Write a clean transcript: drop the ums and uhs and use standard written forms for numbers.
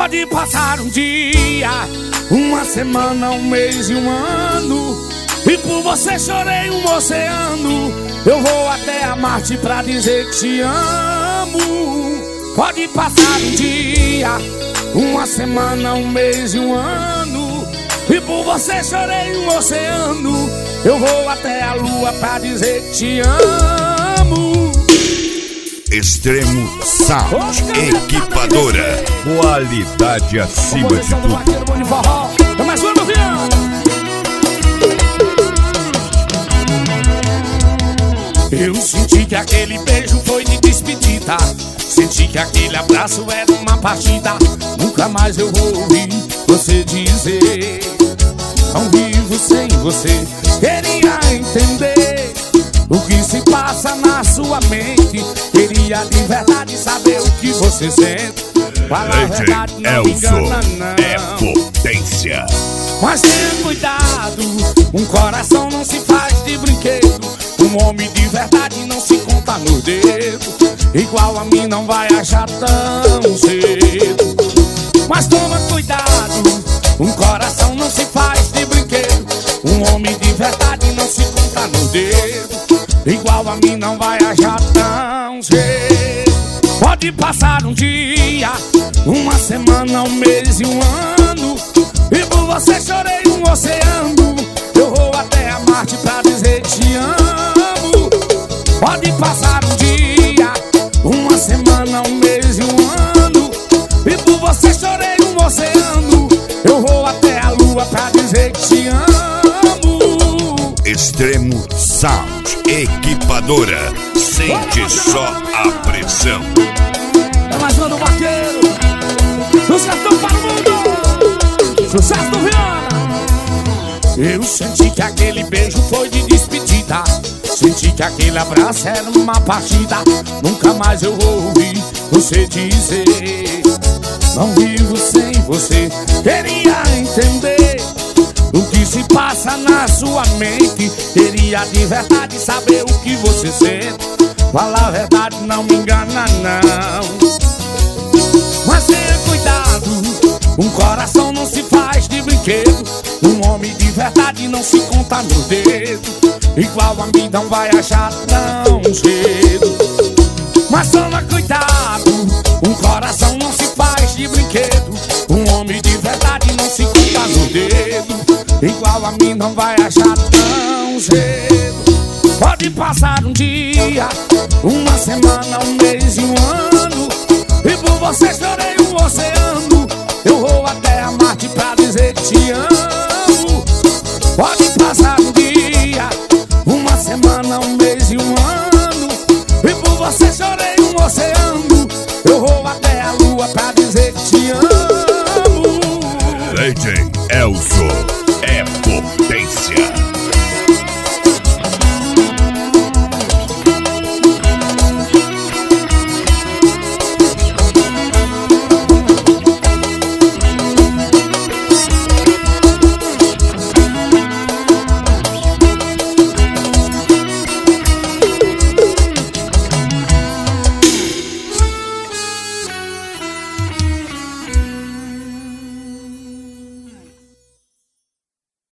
Pode passar um dia, uma semana, um mês e um ano, e por você chorei um oceano. Eu vou até a Marte pra dizer que te amo. Pode passar um dia, uma semana, um mês e um ano, e por você chorei um oceano. Eu vou até a lua pra dizer que te amo. Extremo Sound Equipadora. Qualidade acima de tudo. É mais uma, Viana. Eu senti que aquele beijo foi de despedida. Senti que aquele abraço era uma partida. Nunca mais eu vou ouvir você dizer não vivo sem você. Queria entender o que se passa na sua mente. Queria de verdade saber o que você sente. Fala a verdade, não me engana, não. É potência. Mas tenha cuidado, um coração não se faz de brinquedo. Um homem de verdade não se conta nos dedos. Igual a mim não vai achar tão cedo. Mas toma cuidado, um coração não se faz de brinquedo. Um homem de verdade não se conta nos dedos. Igual a mim não vai achar tão cedo. Pode passar um dia, uma semana, um mês e um ano, e por você chorei um oceano. Eu vou até a Marte pra dizer que te amo. Pode passar um dia, uma semana, um mês e um ano, e por você chorei um oceano. Eu vou até a lua pra dizer que te amo. Extremo Sound Equipadora. Sente só a pressão. É mais uma do Vaqueiro, dos cartões para o mundo. Sucesso do Viana. Eu senti que aquele beijo foi de despedida. Senti que aquele abraço era uma partida. Nunca mais eu vou ouvir você dizer não vivo sem você. Queria entender o que se passa na sua mente. Queria de verdade saber o que você sente. Fala a verdade, não me engana, não. Mas tenha cuidado, um coração não se faz de brinquedo. Um homem de verdade não se conta nos dedos. Igual a mim não vai achar tão cedo. Mas toma cuidado, um coração não se faz de brinquedo. Um homem de verdade não se conta nos dedos. Igual a mim não vai achar tão cedo. Pode passar um dia, uma semana, um mês e um ano, e por você chorei um oceano. Eu vou até a Marte pra dizer que te amo. Pode passar um dia, uma semana, um mês e um ano, e por você chorei um oceano. Eu vou até a lua pra dizer que te amo. DJ Elzo.